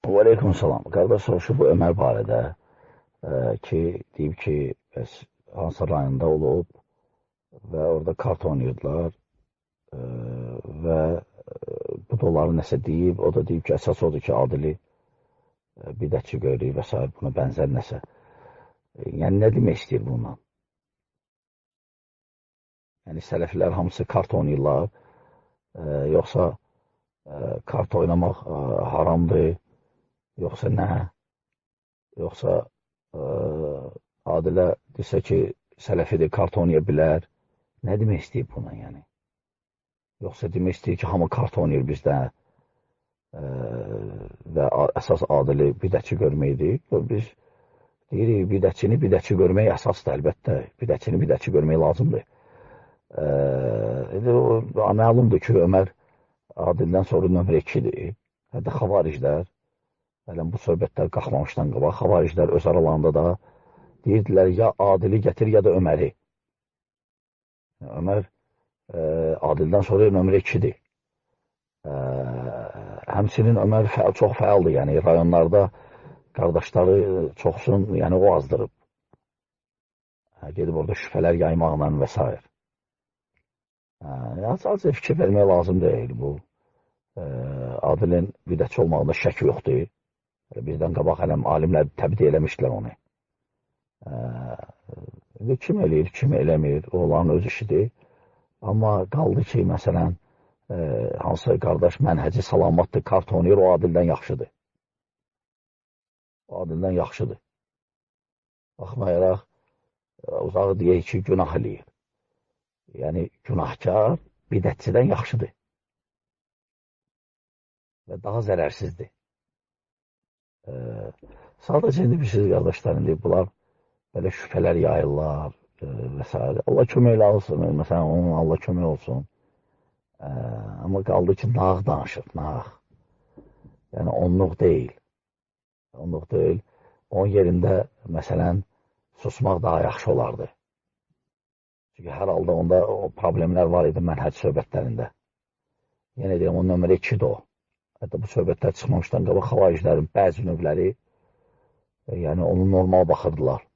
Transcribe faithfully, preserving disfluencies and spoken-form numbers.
Və aleyküm salam. Qardaş soruşu bu Ömər barədə e, ki, deyib ki, bəs hansı rayonda olub və orada kart oynayırdılar e, və e, bu da onları nəsə deyib, o da deyib ki, əsas odur ki, Adili e, bidətçi görür və s. buna bənzər nəsə. E, yəni, nə demək istəyir bundan? Yəni, sələflər hamısı kart oynayırlar, e, yoxsa e, kart oynamaq e, haramdır, yoxsa nə? Yoxsa ə, Adilə desə ki, sələfidir, kart oynaya bilər. Nə demək istəyib buna, yəni? Yoxsa demək istəyir ki, hamı kart oynayır bizdə ə, və əsas Adili bidətçi görməkdir. Biz deyirik, bidətçini bidətçi görmək əsasdır, əlbəttə. Bidətçini bidətçi görmək lazımdır. Ə, o, məlumdur ki, Ömər Adildən sonra nömrə ikidir. Hətta xavariclər, hələn bu söhbətlər qalxmamışdan qabaq, xavariclər öz aralarında da deyirdilər, ya Adili gətir, ya da Öməri. Ömər e, Adildən sonra nömrə ikidir. E, həmçinin Ömər fəal, çox fəaldır, yəni rayonlarda qardaşları çoxsun, yəni o azdırıb. E, gedib orada şübhələr yaymaqla və s. Yəni, sadəcə fikir vermək lazım deyil bu. E, Adilin bidətçi olmağında şək yoxdur. Bizdən qabaq hələm alimlər təbdi eləmişdilər onu. E, kim eləyir, kim eləmir, o olan öz işidir. Amma qaldı ki, məsələn, e, hansı qardaş mənhəci salamatdır, kart oynayır, o Adildən yaxşıdır. O Adildən yaxşıdır. Baxmayaraq, uzaq deyək ki, günah eləyir. Yəni, günahkar bidətçidən yaxşıdır. Və daha zərərsizdir. E, sadəcə indi bir şey qardaşlar, indi bunlar belə şübhələr yayırlar e, və s. Allah köməklə olsun, məsələn, onun Allah kömək olsun. E, amma qaldı ki, nağ danışır, nağ. Yəni, onluq deyil. Onluq deyil. Onun yerində, məsələn, susmaq daha yaxşı olardı. Çünki hər halda onda o problemlər var idi mənhəc söhbətlərində. Yenə deyəm, o nömrə ikidir o. Hətta bu söhbətlər çıxmamışdan qabaq xavariclərin bəzi növləri, e, yəni onu normal baxırdılar.